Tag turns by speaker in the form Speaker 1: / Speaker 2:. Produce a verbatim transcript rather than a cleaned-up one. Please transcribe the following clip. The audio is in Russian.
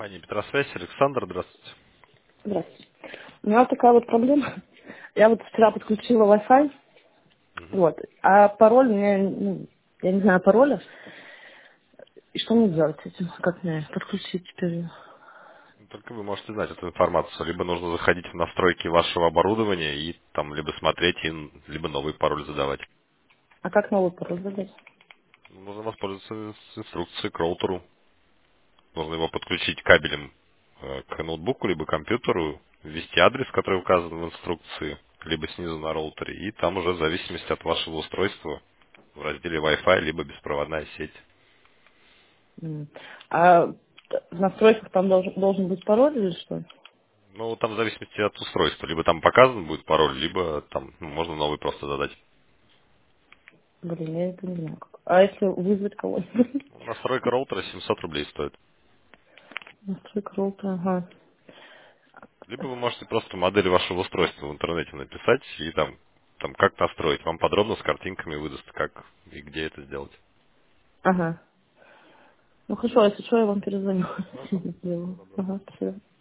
Speaker 1: Компания Петросвязь, Александр, здравствуйте.
Speaker 2: Здравствуйте. У меня вот такая вот проблема. Я вот вчера подключила Wi-Fi,
Speaker 1: Мгм.
Speaker 2: вот, а пароль у меня, ну, я не знаю пароля. И что мне делать с этим? Как мне подключить теперь?
Speaker 1: Только вы можете знать эту информацию. Либо нужно заходить в настройки вашего оборудования и там либо смотреть, и, н- либо новый пароль задавать.
Speaker 2: А как новый пароль задать?
Speaker 1: Нужно воспользоваться с инструкцией к роутеру. Нужно его подключить кабелем э, к ноутбуку, либо компьютеру, ввести адрес, который указан в инструкции, либо снизу на роутере, и там уже в зависимости от вашего устройства в разделе Wi-Fi, либо беспроводная сеть.
Speaker 2: М. А т- в настройках там должен, должен быть пароль или что?
Speaker 1: Ну, там в зависимости от устройства. Либо там показан будет пароль, либо там ну, можно новый просто задать.
Speaker 2: Блин, я это не знаю. Как. А если вызвать кого-нибудь?
Speaker 1: Настройка роутера семьсот рублей стоит.
Speaker 2: Настройка роутера, ага.
Speaker 1: Либо вы можете просто модель вашего устройства в интернете написать и там, там как настроить. Вам подробно с картинками выдаст, как и где это сделать.
Speaker 2: Ага. Ну хорошо, если что, я вам перезвоню.
Speaker 1: Хорошо. Всего
Speaker 2: Сделаю.
Speaker 1: доброго.
Speaker 2: Ага, спасибо.